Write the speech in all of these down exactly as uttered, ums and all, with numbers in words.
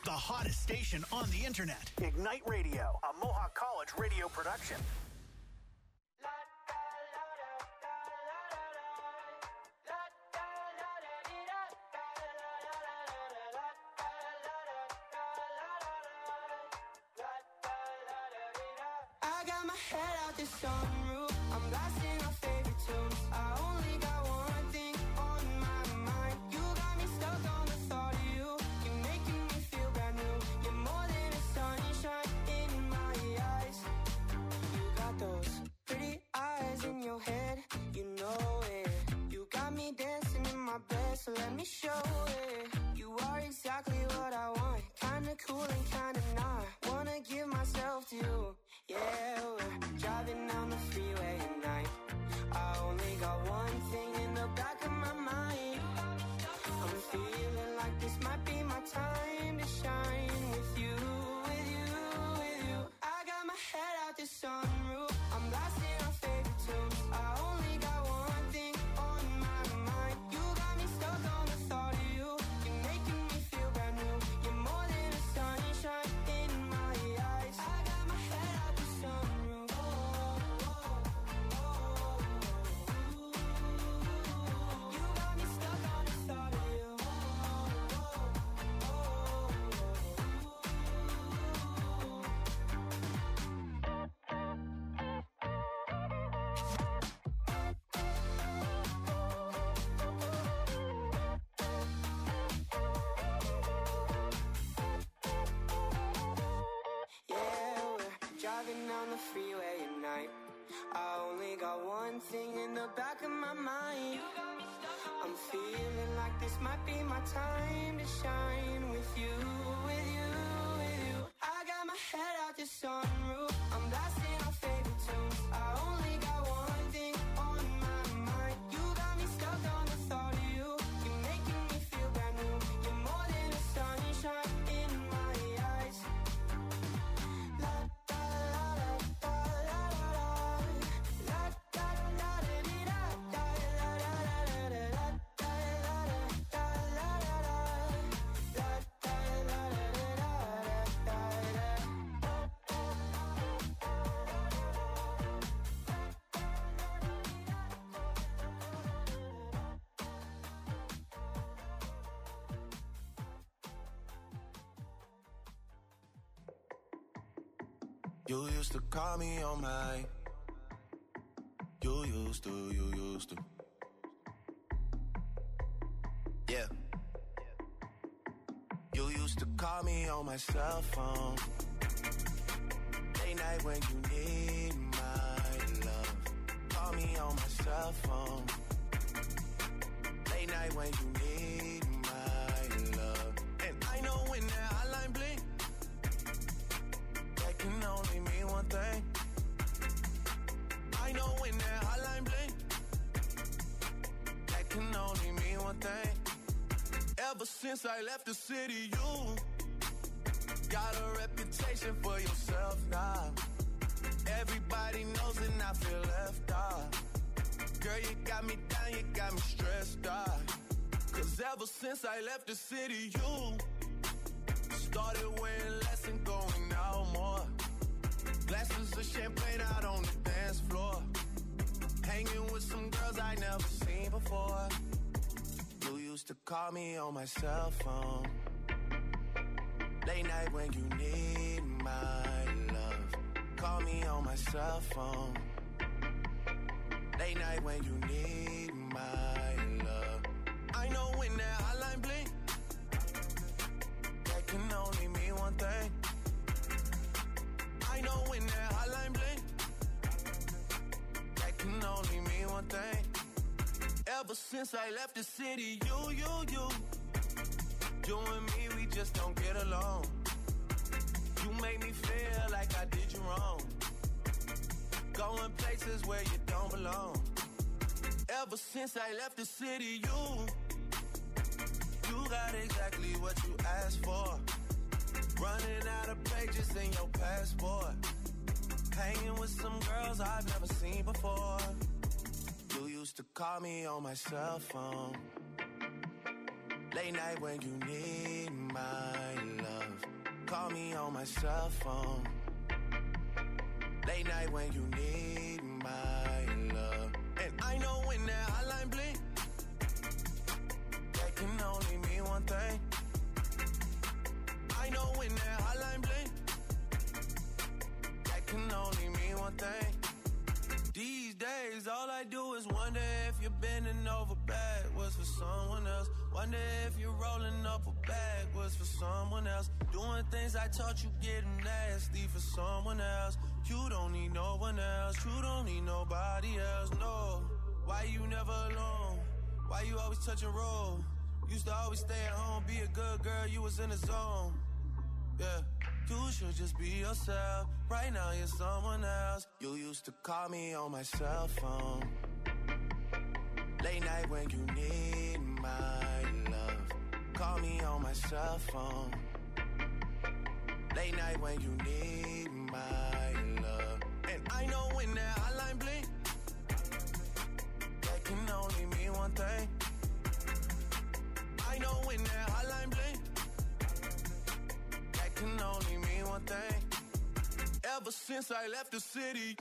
The hottest station on the internet. Ignite Radio, a Mohawk College radio production. I got my head out the sunroof. I'm blasting our favorite tunes. I only got one thing on my mind. You got me stuck on the thought of you. You're making me feel brand new. You're more than a sunshine in my eyes. You got those pretty eyes in your head. You know it. You got me dancing in my bed, so let me show it. You are exactly what I want. Kinda cool and kinda not. Wanna give myself to you. Yeah, we're driving down the freeway at night. I only got one thing in the back of my mind. I'm feeling like this might be my time to shine with you, with you, with you. I got my head out the sunroof. I'm blasting our favorite tunes. I only got one thing on my mind. You got me stuck on the thought of you. You're making me feel brand new. You're more than a sunshine in my eyes. I got my head out the sunroof. Oh, oh, oh, oh. You got me stuck on the thought of you. Oh, oh, yeah, we're driving down the freeway at night. I only got one thing in the back of my mind. I'm feeling like this might be my time to shine with you, with you, with you. I got my head out the sunroof. I'm blasting our favorite tunes. I only got one thing on my mind. You got me stuck on the thought of you. You're making me feel brand new. You're more than a sunshine in my eyes. La da la la da la la la. La da la da dee da da la la la la la. La da la da da la la la. La da la da da da You used to call me on my. You used to, you used to. Yeah. You used to call me on my cell phone. Late night when you need my love. Call me on my cell phone. Late night when you need my love. And I know when that hotline blink, that can only mean one thing. I know when that hotline blink, that can only mean one thing. Ever since I left the city, you got a reputation for yourself now. Everybody knows and I feel left out. Girl, you got me down, you got me stressed out. Cause ever since I left the city, you started wearing less and going out more. Glasses of champagne out on the dance floor. Hanging with some girls I never seen before. You used to call me on my cell phone. Late night when you need my love. Call me on my cell phone. Late night when you need my love. I know when that hotline blink, that can only mean one thing. I know when that hotline blink, that can only mean one thing. Ever since I left the city, you, you, you, you and me, we just don't get along. You make me feel like I did you wrong. Going places where you don't belong. Ever since I left the city, you, you got exactly what you asked for. Running out of pages in your passport. Hanging with some girls I've never seen before. You used to call me on my cell phone. Late night when you need my love. Call me on my cell phone. Late night when you need my love. And I know when that hotline blink, that can only mean one thing. I know when that hotline blink, that can only mean one thing. These days, all I do is wonder if you're bending over backwards for someone else. Wonder if you're rolling up a backwards for someone else. Doing things I taught you, getting nasty for someone else. You don't need no one else. You don't need nobody else, no. Why you never alone? Why you always touch and roll? Used to always stay at home, be a good girl, you was in the zone. Yeah, you should just be yourself. Right now you're someone else. You used to call me on my cell phone. Late night when you need my love. Call me on my cell phone. Late night when you need my love. And I know when that hotline blink, that can only mean one thing. I know when that hotline blink, that can only mean one thing. Ever since I left the city,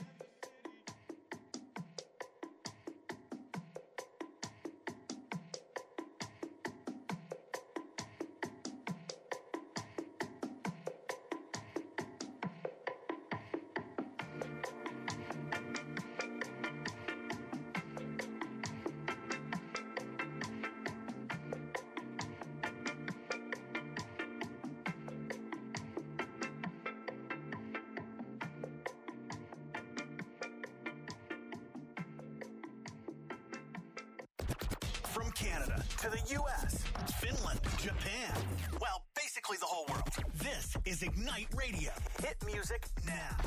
from Canada to the U S, Finland, Japan, well, basically the whole world. This is Ignite Radio. Hit music now.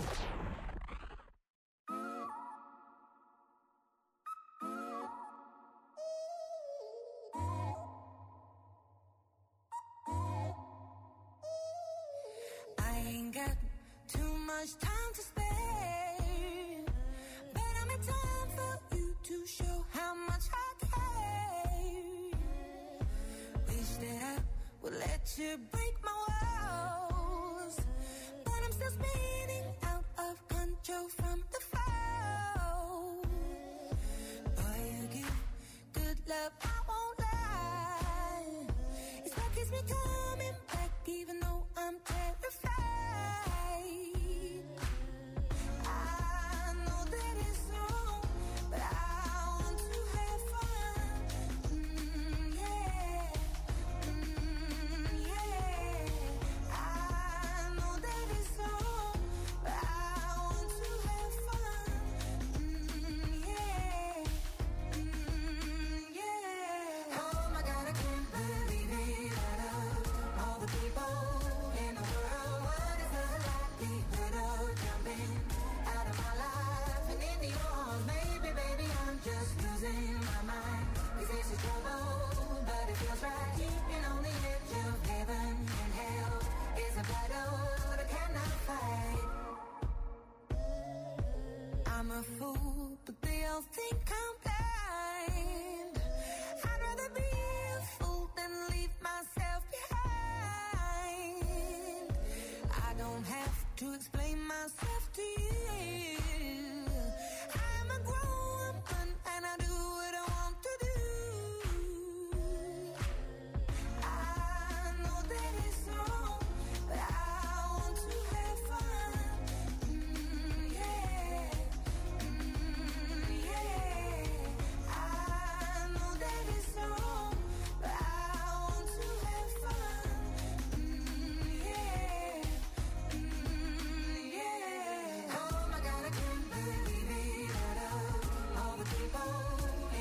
I ain't got too much time to spare, but I'm in time for you to show how much I care. Wish that I would let you break my walls, but I'm still spinning out of control from the fall. Boy, you give good love, I won't lie. It's what keeps me coming back even though I'm terrified. I know that it's wrong, but I want to have fun. Mm, yeah, mm, yeah. I know that it's wrong, but I want to have fun. Mm, yeah, mm, yeah. Oh my God, I can't believe it. Out of all the people in the world, what is the likelihood of jumping out of my life and into yours? Maybe, baby, I'm just losing my mind. This is a trouble, but it feels right. Keeping on the edge of heaven and hell is a battle that I cannot fight. I'm a fool, but they all think I'm blind. I'd rather be a fool than leave myself behind. I don't have to explain myself to you. I'm a grown woman and I do what I want to do. I know that it's wrong, but I want to have fun. Mm, yeah, mm, yeah. I know that it's wrong, but I want to have fun. Mm, yeah, mm, yeah. Oh my God, I can't believe it. Out of all the people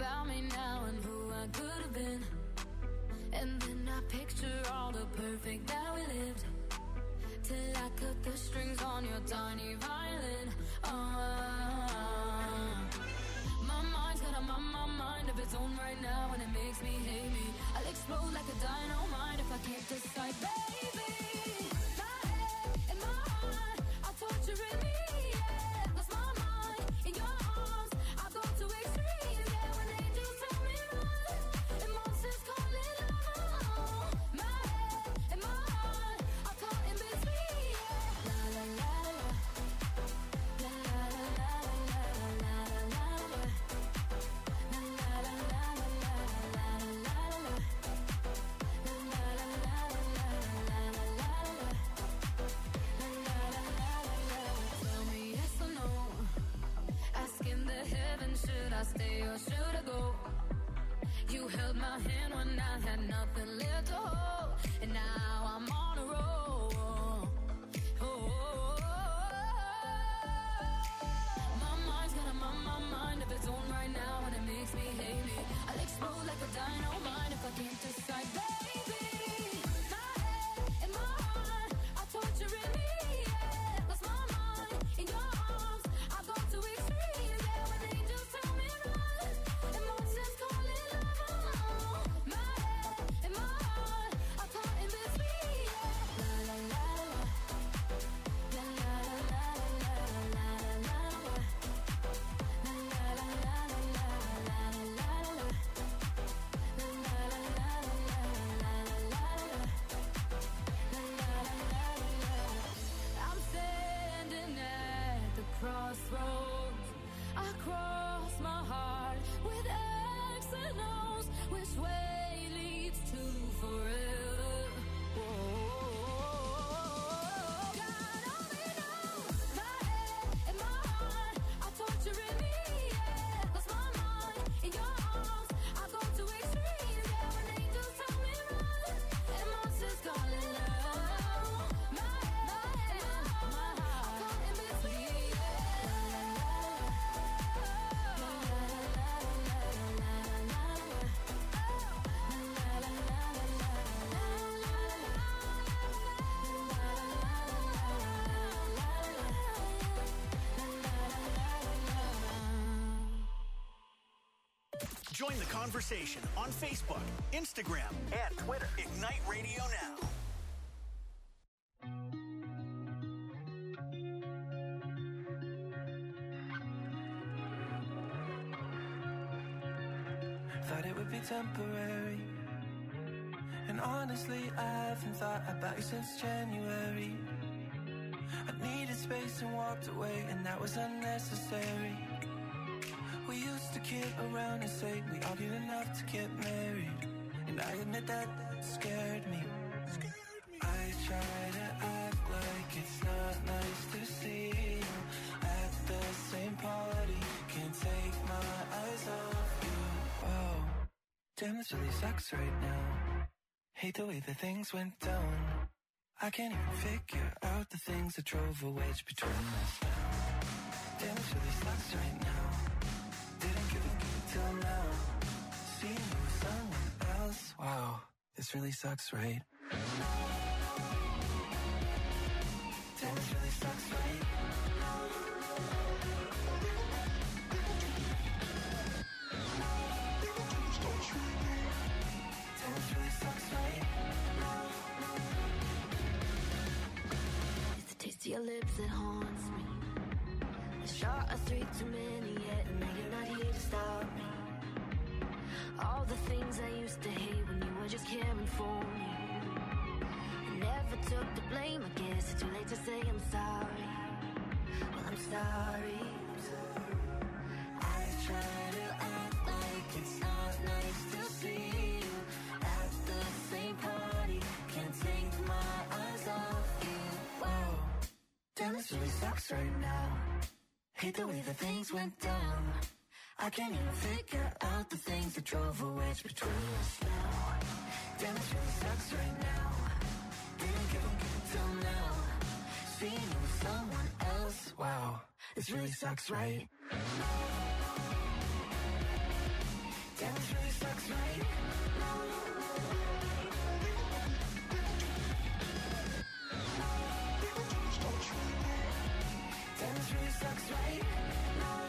about me now and who I could have been. And then I picture all the perfect that we lived, till I cut the strings on your tiny violin. uh, My mind's got a my, my mind of its own right now, and it makes me hate me. I'll explode like a dynamite if I can't decide, baby. My head and my heart are torturing me, yeah. Lost my mind in your arms, I've gone to extremes, yeah. When angels tell me run and monsters call it love. My head and my heart are caught in between, yeah. La la la la, la la la la la la la la, la la la la la la la la, la la la la la la. Tell me yes or no, asking the heavens, should I stay or should I go? You held my hand when I had nothing left to hold, and now I'm on a roll. Oh, oh, oh, oh. My mind's got a my, my mind of its own right now, and it makes me hate me. I'll explode like a dynamite if I can't decide, baby. My head and my heart are torturing me, yeah. Lost my mind in your arms, I've gone to extremes, yeah. When angels tell me run and monsters call it love. My head and my heart are caught in between, yeah. La la la la, la la la la la la la la, la la la la la la la la la, la la la la la la. I'm standing at the crossroads. I cross my heart with X and O's. Which way leads to forever? Whoa. God only knows. My head and my heart are torturing me, yeah. Lost my mind in your arms, I've gone to extremes, yeah. When angels tell me run and monsters call it love. My head and my heart are caught in between, yeah. La la la la la la la la la, la la la la la la la la, Join the conversation on Facebook, Instagram, and Twitter. Ignite Radio Now. Thought it would be temporary, and honestly I haven't thought about you since January. I needed space and walked away, and that was unnecessary. We used to kid around and say we argued enough to get married, and I admit that scared me. I try to act like it's not nice to see you at the same party. Can't take my eyes off you. Wow, damn, this really sucks right now. Hate the way that things went down. I can't even figure out the things that drove a wedge between us now. Damn, this really sucks right now. Didn't give a give till now. Seeing you with someone else. Wow, this really sucks, right? Damn, this really sucks, right? Damn, this really sucks, right? it's the taste of your lips that haunts me. The shot of three too many yet, and now you're not here to stop me. All the things I used to hate when you were just caring for me. I never took the blame, I guess it's too late to say I'm sorry. Well, I'm sorry. I try to act like it's not nice to see you at the same party. Can't take my eyes off you. Wow, damn, this really sucks right now. Hate the way that things went down. I can't even figure out the things that drove a wedge between us now. Damn, this really sucks right now. Didn't give a give till now. Seeing you with someone else. Wow, this really sucks, right? sucks right now. Damn, this really sucks right now.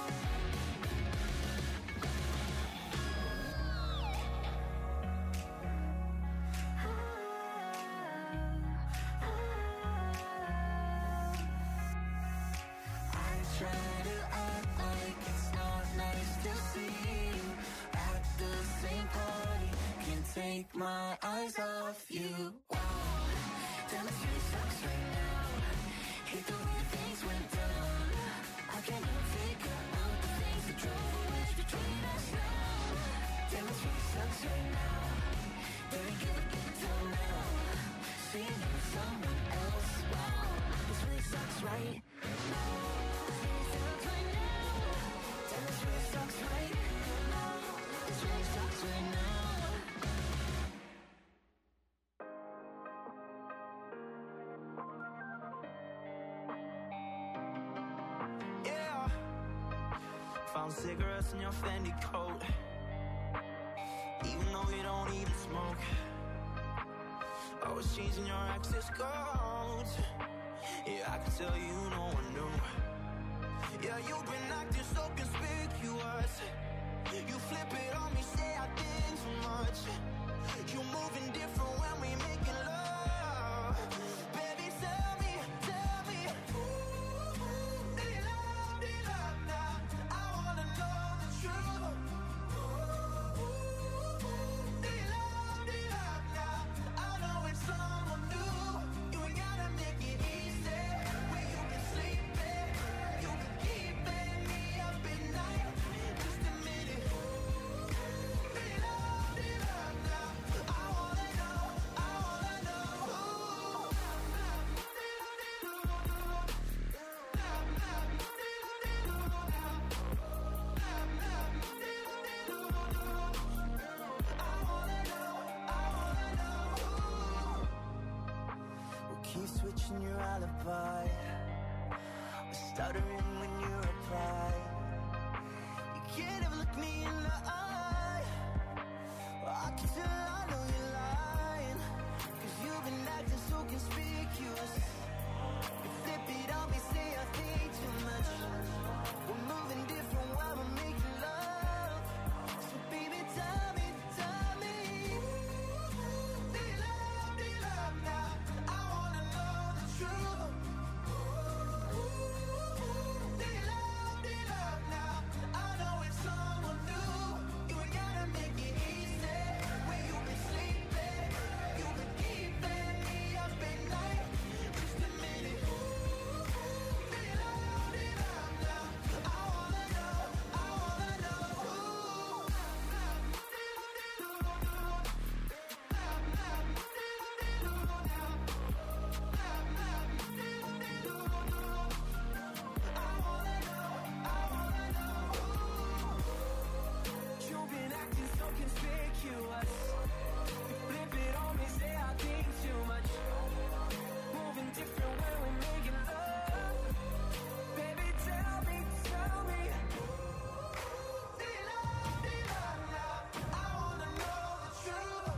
Try to act like it's not nice to see you at the same party. Can't take my eyes off you. Wow, damn, it really sucks right now. Hate the way things went down. I can't even figure out the things that drove a wedge between us now. Damn, it really sucks right now. Better give it till now. Seeing you with someone else. Wow, this really sucks right now. This really sucks right now. This really sucks right now. Yeah. Found cigarettes in your Fendi coat. Even though you don't even smoke. Always changing your access codes. Yeah, I can tell you no one knew. Yeah, you've been acting so conspicuous. You flip it on me, say I think too much. You moving different when we making love. Baby, tell me, tell me, ooh, do you love, do you love now? I wanna know the truth. Ooh, do you love, do you love now? I know it's someone new. You ain't gotta make it easy. Where you can sleep in, you can keeping me up at night. Just admit it. Do you love, do you love now? I wanna know, I wanna know. I wanna know, I wanna know. We'll keep switching your alibi. We're stuttering when you reply. You can't ever look me in the eye. Well, I can tell I know you're lying. Cause you've been acting so conspicuous. You flip it on me, say I think too much. We're moving different while we're making love. So baby, tell me, tell me, do you love, do you love now? I wanna know the truth. Do you love, do you love now? I know it's someone new. You ain't gotta make it easy. Where you been sleeping, you been keeping me up at night. Just admit it. Do you love, do you love now? I wanna know, I wanna know. You've been acting so conspicuous. You flip it on me, say I think too much. Moving different when we're making love. Baby, tell me, tell me. Do you love, do you love now? I wanna know the truth.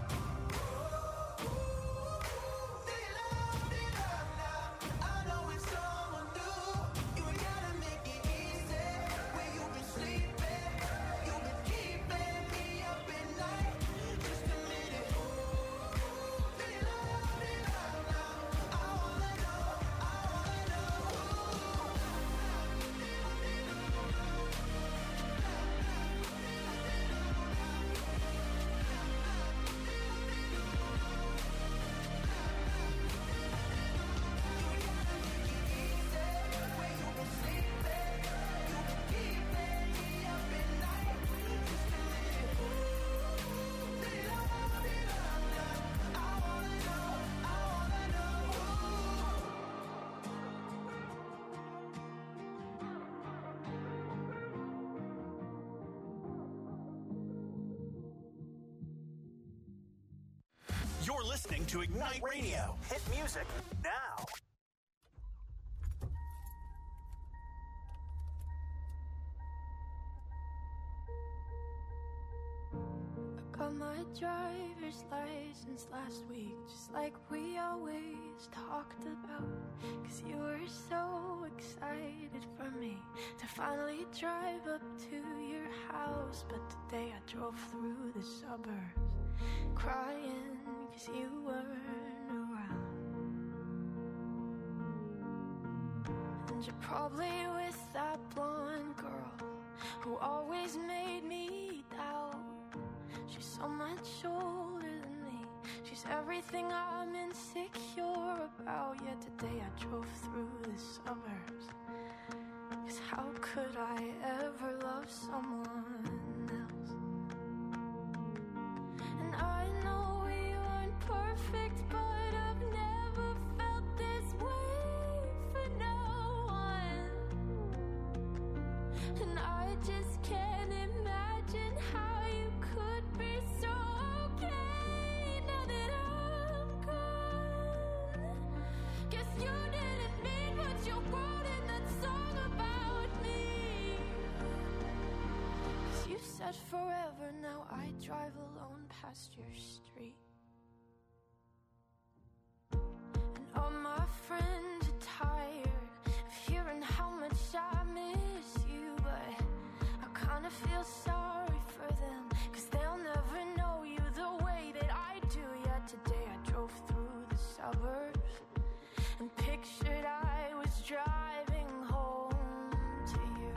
Do you love, do you love now? I know it's someone new. You ain't gotta make it easy. Where you been sleeping, you been keeping me up at night. Just admit it. Do you love, do you love now? I wanna know, I wanna know. Where you been sleeping, you been keeping me up at night. Just admit it. Do you love, do you love now? I wanna know, I wanna know. You're listening to Ignite Radio. Hit music now. driver's license last week, just like we always talked about. Cause you were so excited for me to finally drive up to your house. But today I drove through the suburbs crying cause you weren't around. And you're probably with that blonde girl who always made me doubt. She's so much older than me. She's everything I'm insecure about. Yet today I drove through the suburbs. Cause how could I ever love someone else? And I know we weren't perfect, but I've never felt this way for no one. And I just can't imagine how you could be so okay now that I'm gone. Guess you didn't mean what you wrote in that song about me. Cause you said forever, now I drive alone past your street. And all my friends are tired of hearing how much I miss you, but I kinda feel sorry for them, cause they'll never know you the way that I do. Yet today I drove through the suburbs and pictured I was driving home to you.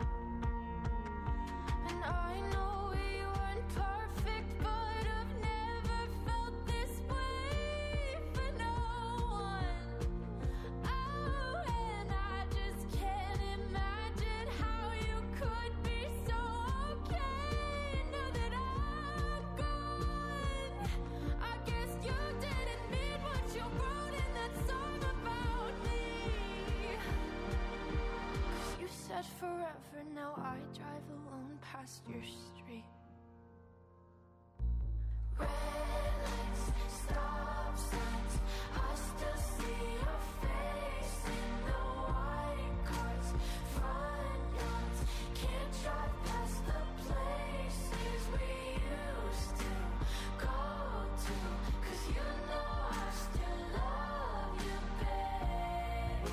And I know we weren't perfect, but I've never felt this way for no one. Oh, and I just can't imagine how you could be so okay now that I'm gone. I guess you didn't mean what you wrote in that song about me. Cause you said forever, now I drive alone past your street. Red lights, stop signs, I still see your face in the white cars, front yards. Can't drive past the places we used to go to. Cause you know I still love you, babe.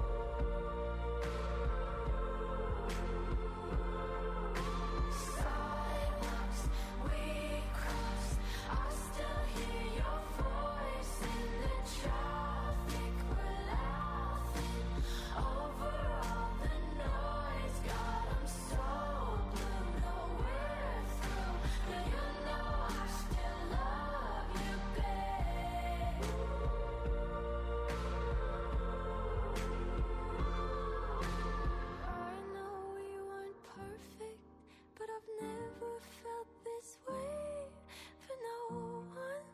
Sidewalks we cross, I still hear your voice in the traffic. We're laughing over all the noise. God, I'm so blue, no we're through. But you know I still love you, babe. I know we weren't perfect, but I've never felt this way for no one.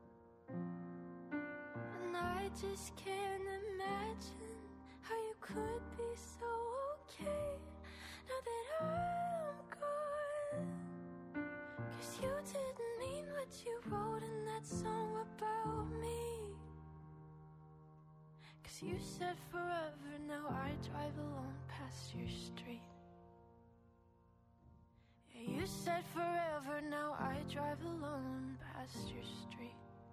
And I just can't imagine how you could be so okay now that I'm gone. Cause you didn't mean what you wrote in that song about me. Cause you said forever, now I drive alone past your street. Yeah, you said forever, now I drive alone past your street.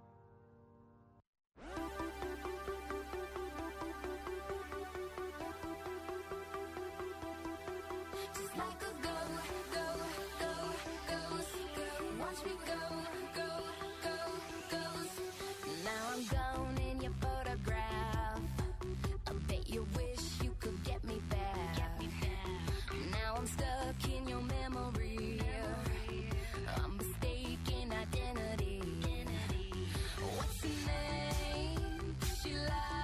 Just like a go, go, go, goes, go. Watch me go, go, go, goes. Now I'm gone in your photograph. I bet you wish you could get me back. Now I'm stuck in your memory. I'm mistaken identity. What's her name? Does she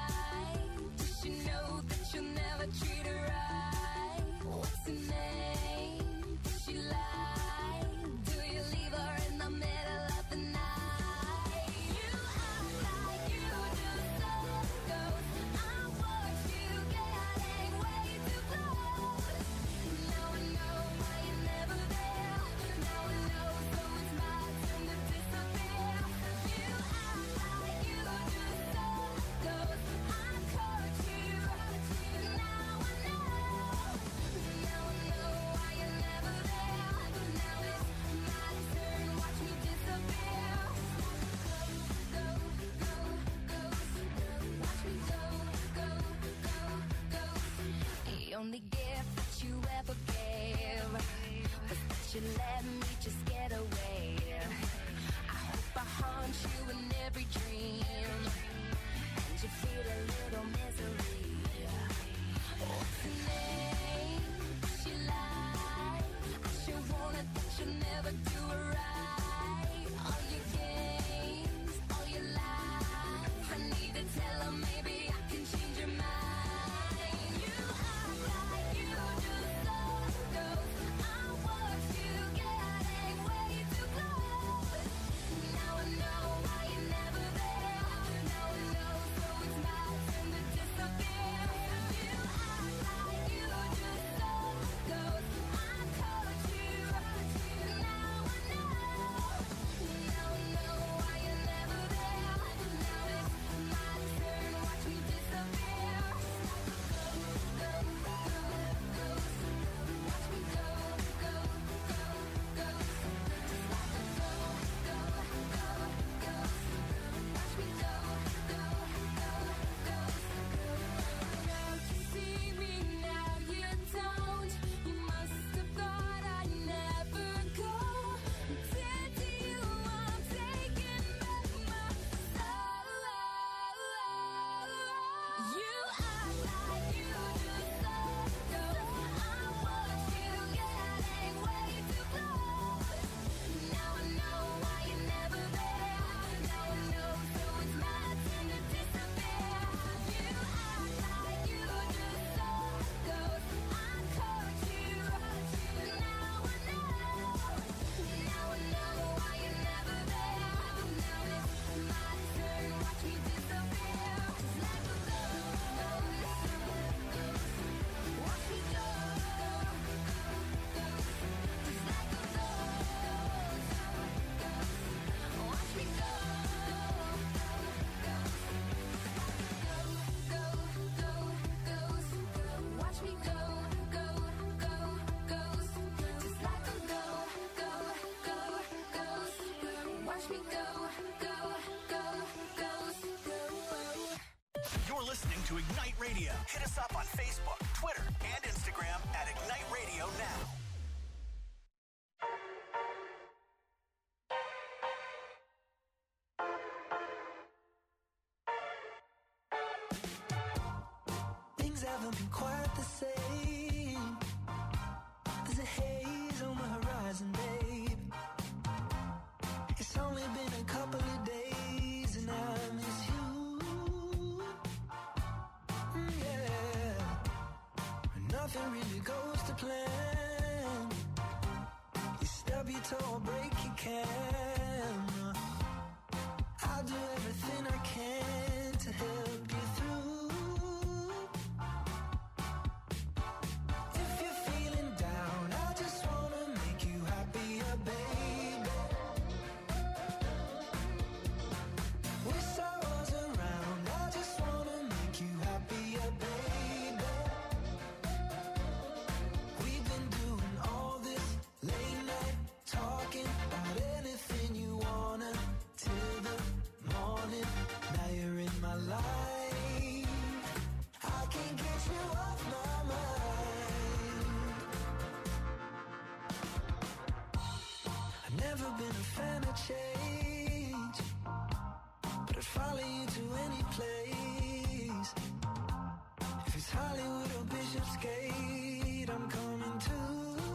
lie? Does she know that you'll never treat her right? What's her name? listening to Ignite Radio. Hit us up on Facebook, Twitter, and Instagram at Ignite Radio Now. Things haven't been quite the same. There's a haze on the horizon, babe. It's only been a couple of days and I miss you. Mm, yeah. Nothing really goes to plan. You stub your toe or break your camera. I'll do everything I can to help you through. If you're feeling down, I just wanna make you happier, baby. Wish I was around, I just wanna make you happier, baby. We've been doing all this late night talking about anything you wanna till the morning. Now you're in my life. I can't get you off my mind. I've never been a fan of change, but I'd follow you to any place. If it's Hollywood or Bishopsgate, I'm coming too.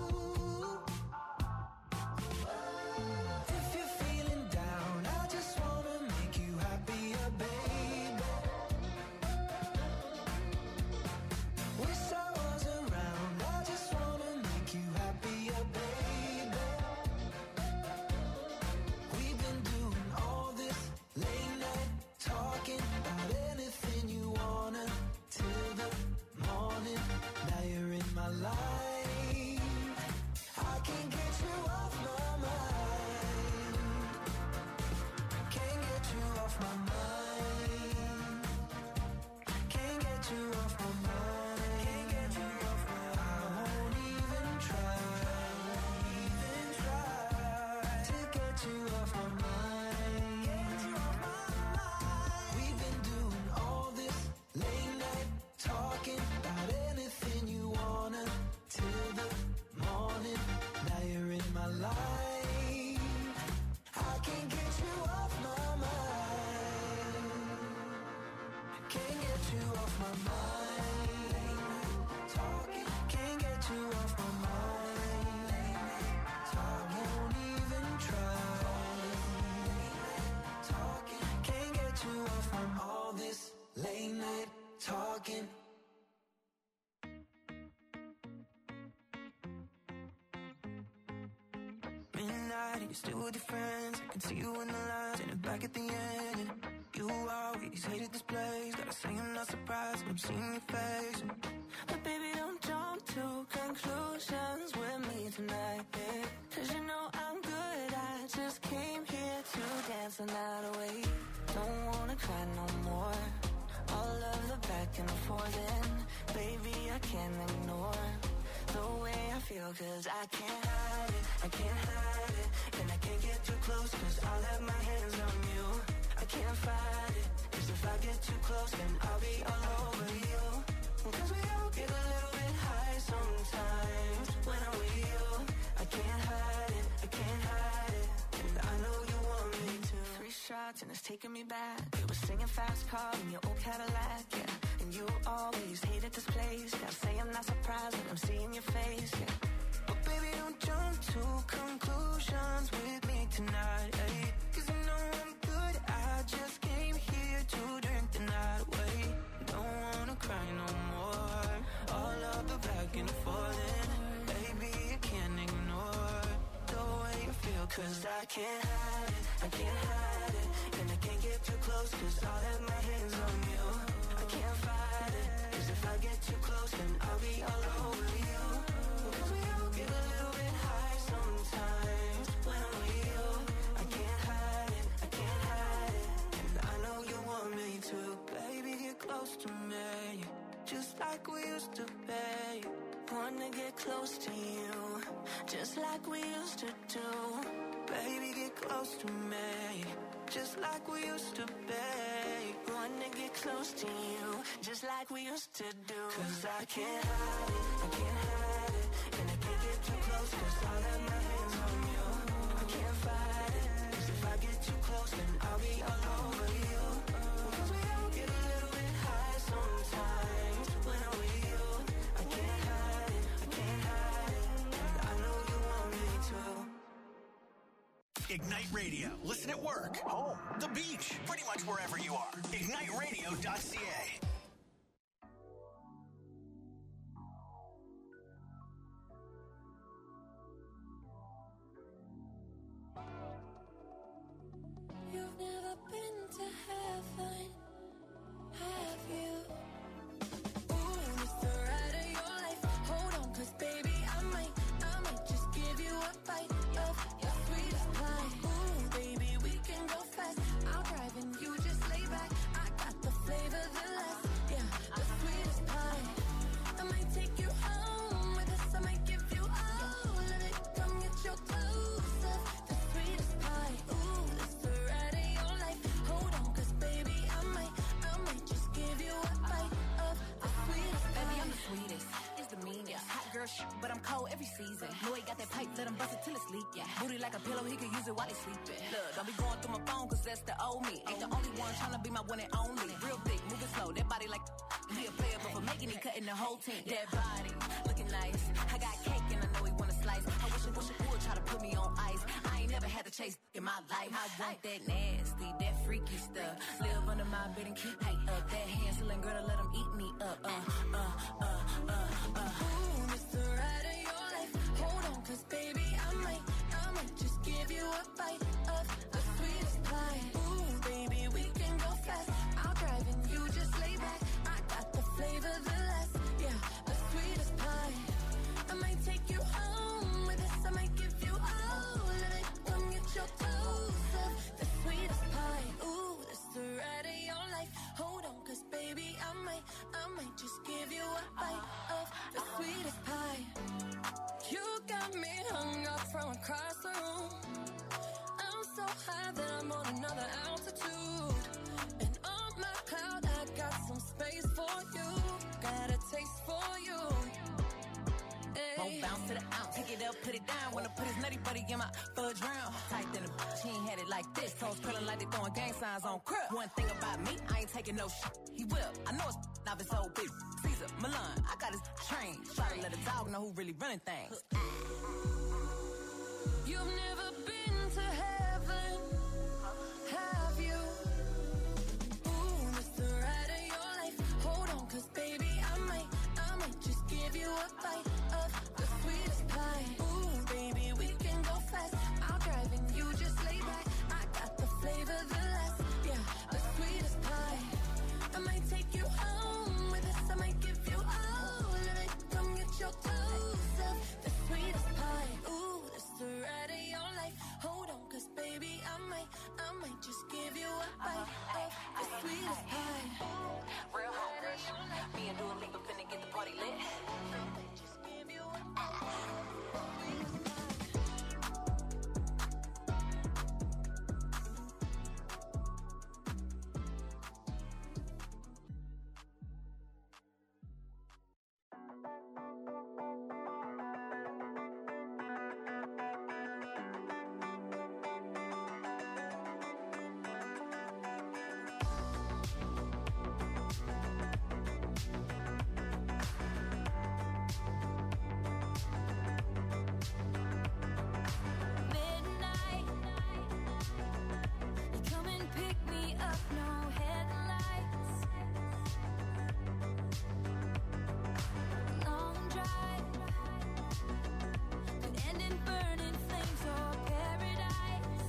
If you're feeling down, I just wanna make you happier, baby. Wish I was around, I just wanna make you happier, baby. We've been doing all this late night talking about anything you wanna till the morning. Now you're in my life. I can't get you off my mind. Can't get you off my mind. Can't get you off my mind. Can't get you off my mind. I won't even try. Even try to get you off my mind. Get you off my mind. We've been doing all this late night talking about anything you wanna till the morning. Now you're in my life. I can't get you off my mind. Can't get you off my mind. Talking, can't get you off my mind. I won't even try. Talking, can't get you off from all this late night talking. Midnight, you're still with your friends. I can see you in the lines and back at the end. And you always hated this place. Gotta say I'm not surprised when I'm seeing your face. But baby, don't jump to conclusions with me tonight, babe. Cause you know I'm good, I just came here to dance the night away. Don't wanna cry no more. All of the back and forth, and baby, I can't ignore the way I feel, cause I can't hide it, I can't hide it. And I can't get too close, cause I'll have my hands on you. I can't fight it, cause if I get too close, then I'll be all over you. Cause we all get a little bit high sometimes when I'm with you. I can't hide it, I can't hide it. And I know you want me to. Three shots and it's taking me back. You were singing fast car in your old Cadillac, yeah. And you always hated this place. Gotta say I'm not surprised when I'm seeing your face, yeah. But baby, don't jump to conclusions with me tonight, ay. Cause you know I'm good, I just came here to drink the night away. Don't wanna cry no more. All of the back and forth, and baby, I can't ignore the way you feel. Cause I can't hide it, I can't hide it. And I can't get too close, cause I'll have my hands on you. I can't fight it, cause if I get too close, then I'll be all over you. Cause we all get a little bit high sometimes when I'm with you. I can't hide it, I can't hide it. And I know you want me to. Baby, get close to me, just like we used to be. Wanna get close to you, just like we used to do. Baby, get close to me, just like we used to be. wanna get close to you, just like we used to do. Cause I can't hide it, I can't hide it, and I can't get too close, cause I'll have my hands on you. I can't fight it, cause if I get too close, then I'll be all over you. Cause we all get a little bit high sometimes when I'm with you. I can't hide it, I can't hide it, and I know you want me to. Ignite Radio. Listen at work, home, the beach, pretty much wherever you are. ignite radio dot c a. You've never been to heaven, have you? Ooh, it's the ride of your life. Hold on, cause baby, I might, I might just give you a bite of your sweetest pie. Ooh, baby, we can go fast. I'll drive and you just lay back. I got the flavor, the last, yeah, the sweetest pie. I might take you home with us. I might give you all of it. Come get your clothes up, the sweetest pie. Ooh, it's the ride of your life. Hold on, cause baby, I might, I might just give you a bite of the sweetest pie. Baby, I'm the sweetest. It's the meanest. Hot girl shit, but I'm cold every season. Know he got that pipe, let him bust it till it's leak. Yeah. Booty like a pillow, he can use it while he sleeping. Look, don't be going through my phone, cause that's the old me. Ain't the only one tryna be my one and only. Real thick, moving slow, that body like he a player, but for making it, cutting the whole team. That body, looking nice. I got cake and I know he wanna slice. I wish I wish I would try to put me on ice. I ain't never had to chase in my life. I want that nasty, that freaky stuff. Live under my bed and keep me up. That handling girl to let him eat me up. Uh, uh, uh, uh, uh. Ooh, it's the ride of your life. Hold on, cause baby, I might, I might just give you a bite of the sweetest pie. Ooh, baby, we can go fast. I'll drive and you just lay back. I got the flavor, the last, yeah, the sweetest pie. I might take you home with us. I might give you all of it. Come get your toes up, the sweetest pie. Ooh, it's the ride of your life. Hold on, cause baby, I might, I might just give you a bite of the sweetest pie. You got me hung up from across the room. I'm so high that I'm on another altitude. And on my cloud, I got some space for you. Got a taste for you. Won't bounce to the ounce, pick it up, put it down. Wanna put his nutty buddy in my fudge round. Tight than a bitch, he ain't had it like this. Toes curling like they throwing gang signs on crib. One thing about me, I ain't taking no shit. He will, I know it's not his old bitch. Caesar, Milan, I got his train. Try to let a dog know who really running things. You've never been to heaven, have you? Ooh, it's the ride of your life. Hold on, cause baby, I might, I might just give you a bite of the sweetest pie. Ooh, baby, we can go fast. I'll drive and you just lay back. I got the flavor, the last, yeah, the sweetest pie. I might take you home with us. I might give you all of it. Come get your toes up, the sweetest pie. Ooh, it's the ride of your life. Hold on, cause baby, I might, I might just give you a bite of the sweetest pie. Real hot rush. Me and Dua Lipa finna get the party lit. Just give you a bite of the sweetest pie. Midnight, you come and pick me up, no headlights. Long drive could end in burning flames or paradise.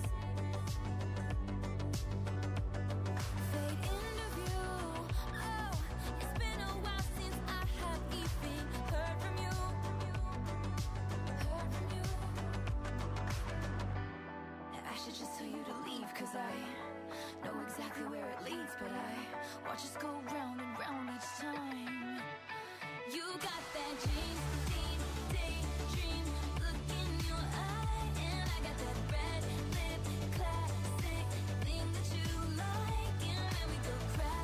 Fade into view. Oh, it's been a while since I have even heard from you. Heard from you. I should just tell you to leave, cause I know exactly where it leads, but I watch us go round and round each time. You got that dream, deep, daydream look in your eye, and I got that red lip classic thing that you like, and then we go crack.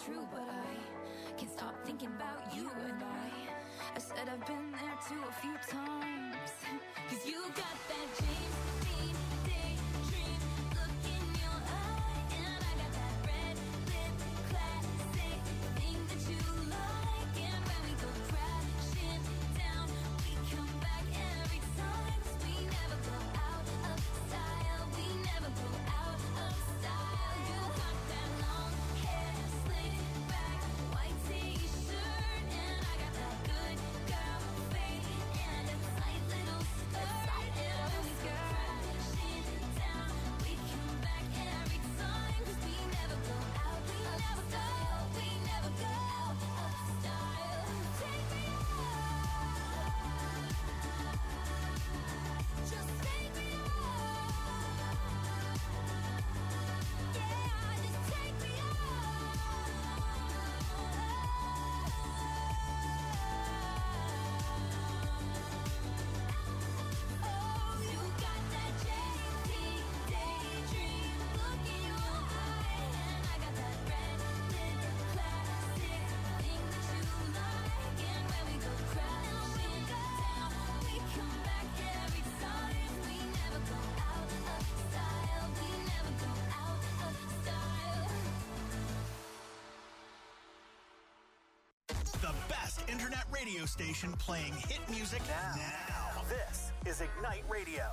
true, but I can't stop thinking about you and I. I said I've been there too a few times. Cause you got that James Dean daydream look in your eye, and I got that red lip classic thing that you like. And when we go crashing down, we come back every time. 'Cause we never go out of style. We never go out of style. You got that long hair slicked back, white t-shirt, and I got that good girl fade and a tight little skirt. And when we go crashing down, we come back every time. 'Cause we never go out of style. We never go out of style. Take me out. Just take me out. Yeah, just take me out. Oh, you got that James Dean daydream look in your eye, and I got that red lip classic thing that you like. And when we go crashing down, we come back every time. We never go out of style. We never go out of style. The best internet radio station playing hit music now. now. This is Ignite Radio.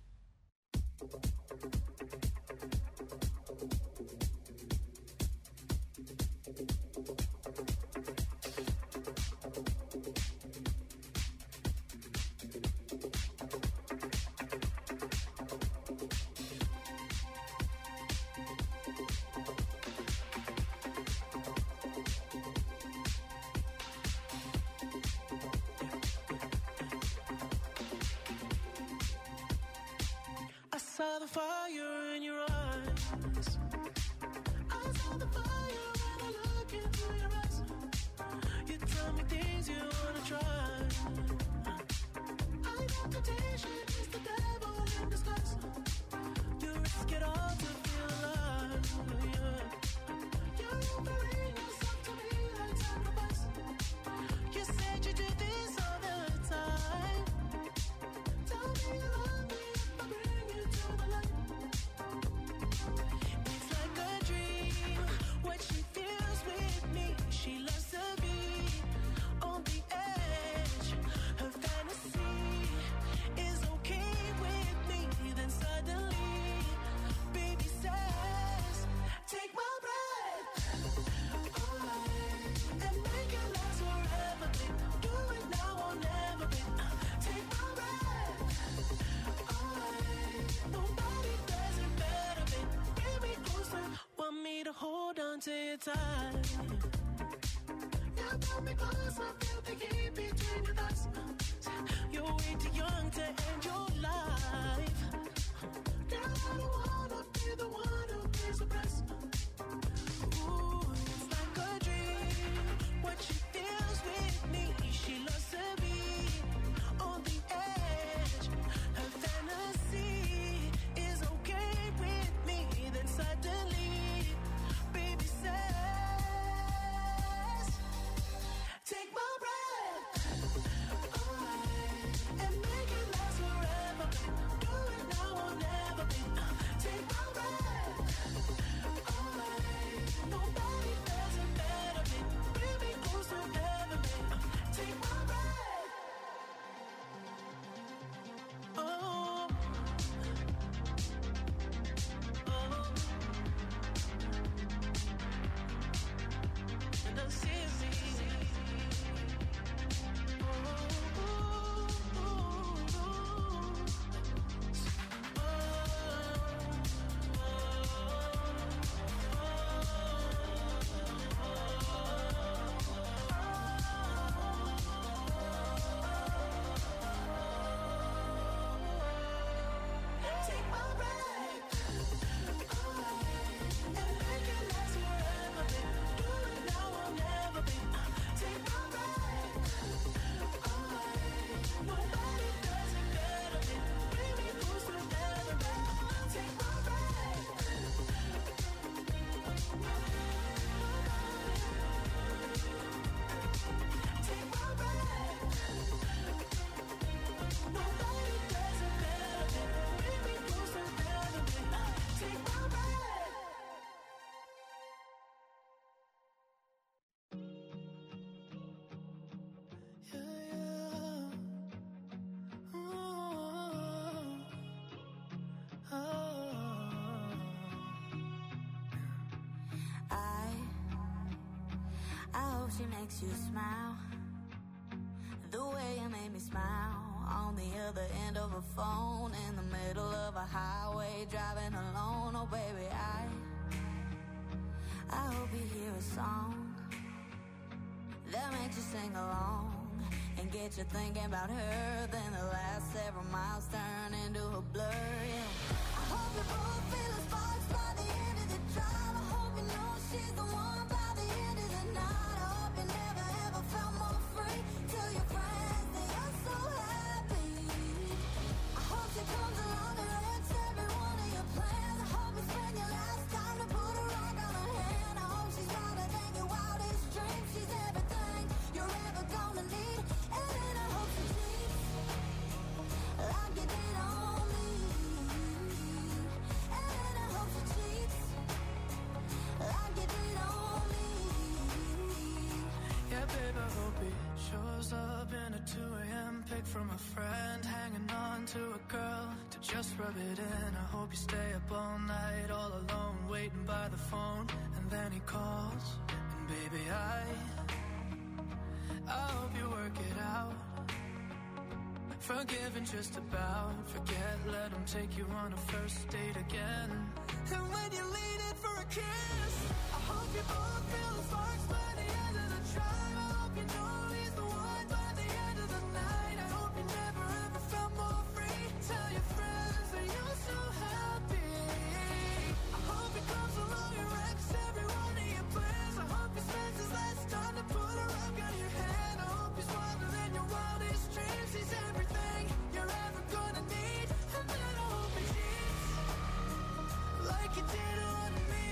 I saw the fire in your eyes. I saw the fire when I look into your eyes. You tell me things you wanna try. I know temptation is the devil in disguise. You risk it all to feel alive. Yeah. You're offering yourself to me like sacrifice. You said you do this all the time. Tell me you love me if I bring you to the light. It's like a dream, what she feels with me. She loves to be on the edge. Her fantasy is okay with me. Then suddenly, baby says, take my breath away and make it last forever, babe. Do it now or never, babe. Take my breath away. Nobody does it better, babe. Bring me closer. Want me to hold on to your tight. Yeah, pull me close. I feel the heat between your thighs. You're way too young to end your life. Girl, I don't wanna be the one who pays the price. Ooh, it's like a dream. What she feels with me, she loves to be on the edge. Her fantasy is okay with me. Then suddenly, baby says, take my breath away and make it last forever, babe. Do it now or never, babe. Take my breath I hope she makes you smile the way you made me smile on the other end of a phone in the middle of a highway driving alone. Oh baby, I I hope you hear a song that makes you sing along and get you thinking about her. Then the last several miles turn into a blur. Yeah. I hope you both feel the sparks by the end of the drive. I hope you know she's the one by the end of the night. I hope you never ever felt more free. Tell your friends that you're so happy. I hope she comes along and wrecks every one of your plans. I hope you spend your last time to put a rock on her hand. I hope she's wilder than your wildest dreams. She's everything you're ever gonna need. And then I hope she cheats like you did on me. And then I hope she cheats like you did on me. Yeah, babe, I hope he shows up in a two a.m. pic from a friend, hanging on to a girl to just rub it in. I hope you stay up all night, all alone, waiting by the phone, and then he calls, and baby, I I hope you work it out. Forgiving just about, forget, let him take you on a first date again. And when you lean in for a kiss, I hope you both feel the sparks by the end of the drive. I hope you know he's the one by the end of the night. I hope you never ever felt more free. Tell your friends that you're so happy. I hope he comes along and wrecks every one of your plans. I hope he spends his last time to put a rock on your hand. I hope he's wilder than your wildest dreams. He's everything you're ever gonna need. And then I hope he cheats like you did on me.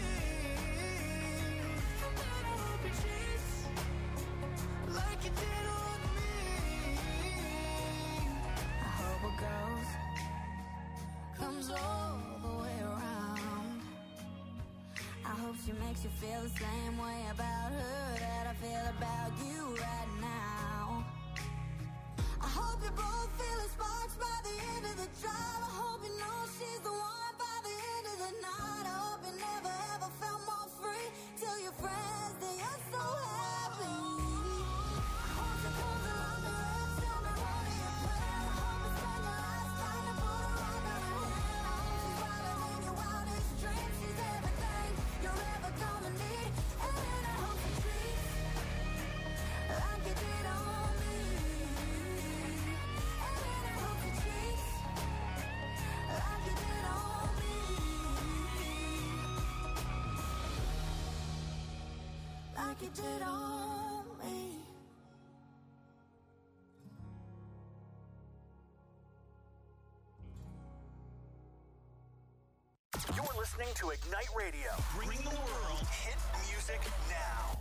And then I hope he cheats like you did on me. I hope it goes, comes all the way around. I hope she makes you feel the same way about her that I feel about you right now. I hope you both feel the sparks by the end of the drive. I hope you know she's the one by the end of the night. I hope you never ever felt more free. Tell your friends that you're so happy. I hope she comes along and wrecks every one of your plans. I hope you spend your last time to put a rock on her hand. I hope she's wilder than your wildest dreams. She's everything you're ever gonna need. And then I hope she treats like you did on me. And then I hope she treats like you did on me. Like you did on me. You're listening to Ignite Radio, bringing the world hit music now.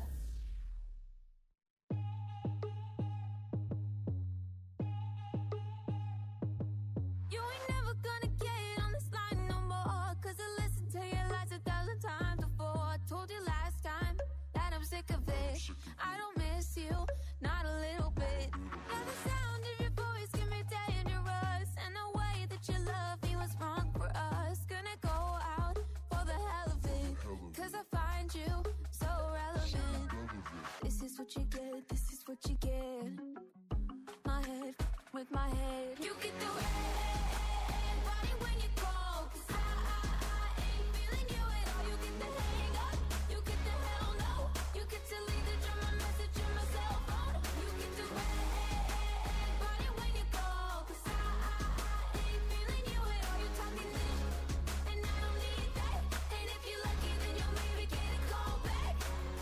You ain't never gonna get on this line no more. Cause I listened to your lies a thousand times before. I told you last time that I'm sick of it. I don't miss you, not a little bit. Now the sound of your voice can be dangerous. And the way that you love me was wrong for us. Gonna go out for the hell of it. Cause I find you so relevant. This is what you get, this is what you get. My head with my head. You get the red body when you call. Cause I, I, I ain't feeling you at all. You get the hang up, you get the hell no. You get to leave the drum, my message in my cell phone. You get the red body when you call. Cause I, I, I ain't feeling you at all. You talking this, and I don't need that. And if you're lucky, then you'll maybe get a call back.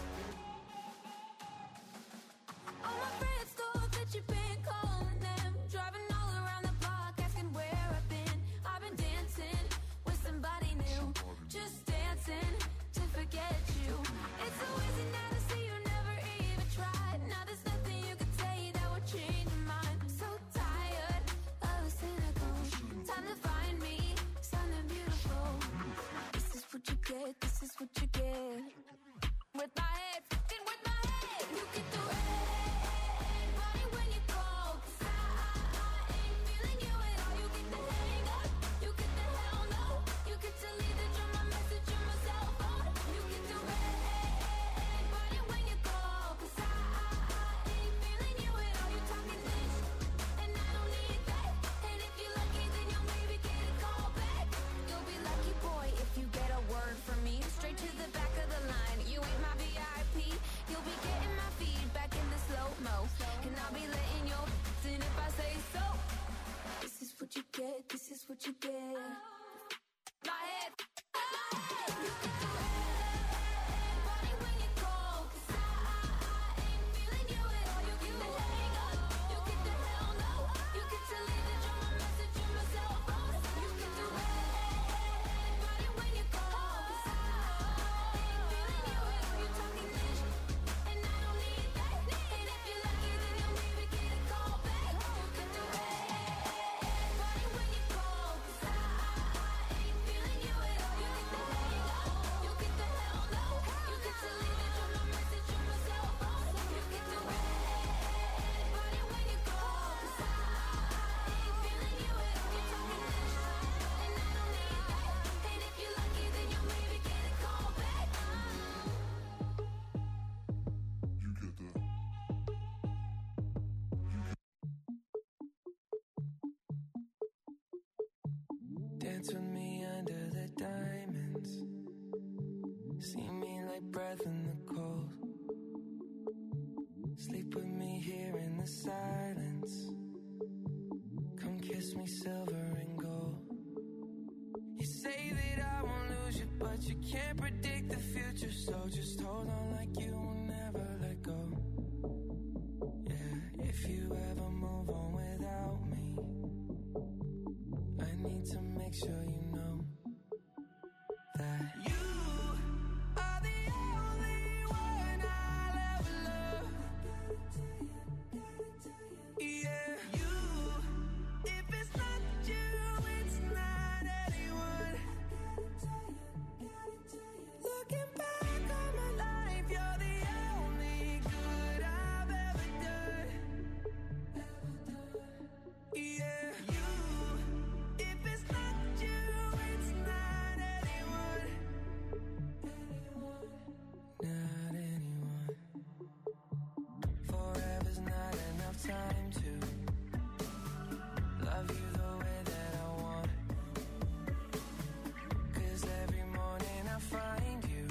All my friends thought that you've been calling them, driving all around the block, asking where I've been. I've been dancing with somebody new, just dancing to forget you. It's so easy now to see you never even tried. Now there's nothing you can say that would change your mind. So tired of the cynical. Time to find me something beautiful. This is what you get, this is what you get. With my head, fucking with my head. You get the red body when you call. Dance with me under the diamonds. See me like breath in the cold. Sleep with me here in the silence. Come kiss me silver and gold. You say that I won't lose you, but you can't predict the future. So just hold on like you will never let go. Yeah, if you ever move on without me, I need to make sure you know that you are the only one I'll ever love. Yeah, you, if it's not you, it's not anyone. Looking back on my life, you're the only good I've ever done. Yeah, you, if it's not you, it's not anyone. Not anyone. Forever's not enough time to love you the way that I want. 'Cause every morning I find you,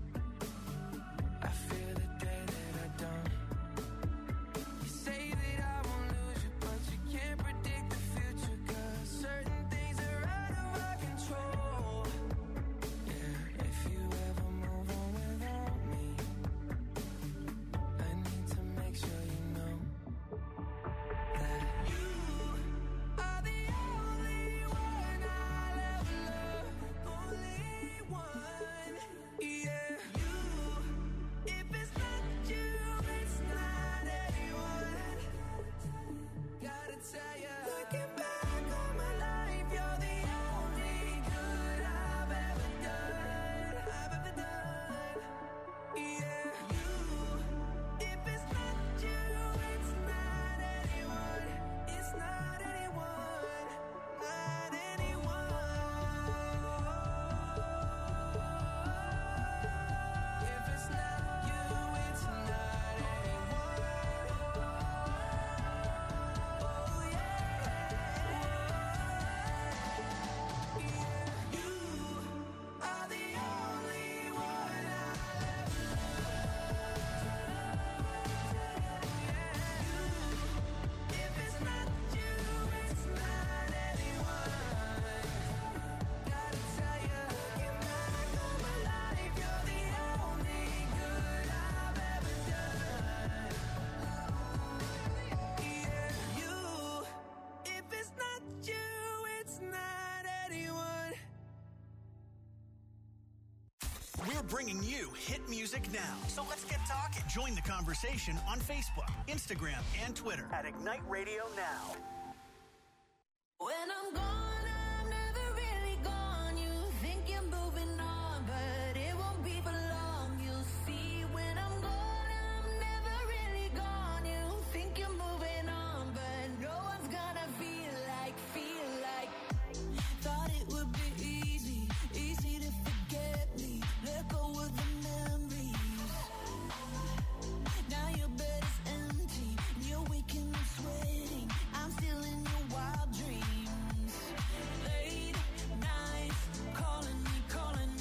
I feel the day that I don't. You say that I won't lose you, but you can't predict the future. 'Cause certain things are out of our control. Yeah, if you ever move on without me, I need to make sure you know that you are the only one I'll ever love. Only one. Yeah, you, if it's not you, it's not anyone. Gotta tell ya, looking back on my life, you're the only good I've ever done. I've ever done. Yeah, you, if it's not you, it's not anyone. It's not anyone. Not anyone. If it's not you, it's not anyone. Oh yeah. Yeah, you are the only one I'll ever love. Yeah, if it's not you, it's not anyone. Gotta tell ya, looking back on my life, you're the only good I've ever done. Yeah, you, if it's not you, it's not anyone. We're bringing you hit music now. So let's get talking. Join the conversation on Facebook, Instagram, and Twitter at Ignite Radio Now. When I'm gone, I'm never really gone. You think you're moving on, but it won't be for long. You'll see when I'm gone, I'm never really gone. You think you're moving on, but no one's gonna feel like, feel like. Thought it would be easy, easy to forget me. Let go of the memories. Now your bed is empty, and you're waking up sweating. I'm still in your wild dreams. Late nights, calling me, calling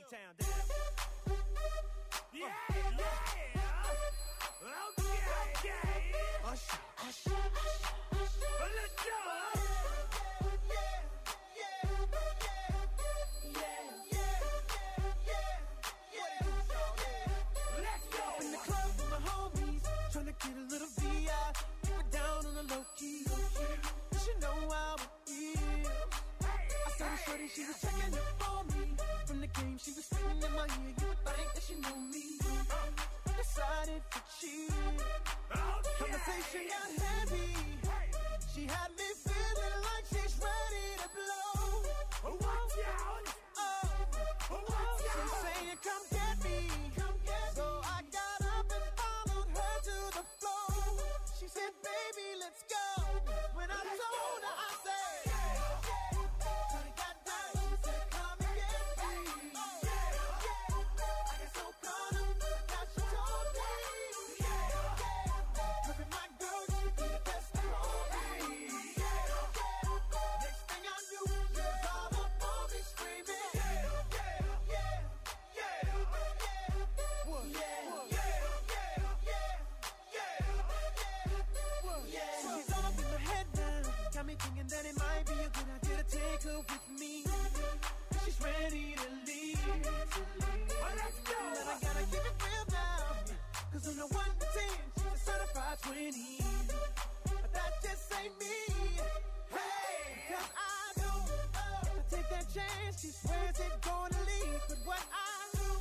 Motown, damn. Yeah, yeah. Okay, okay. Hush, hush, hush, hush. Let's go. Get a little V I, keep it down on the low key. You should know how it feels. I saw the shorty, she was checking up for me. From the game, she was spitting in my ear. You would think that she knew me. Decided to cheat. Conversation got heavy. She had me feeling like she's ready to blow. Watch out!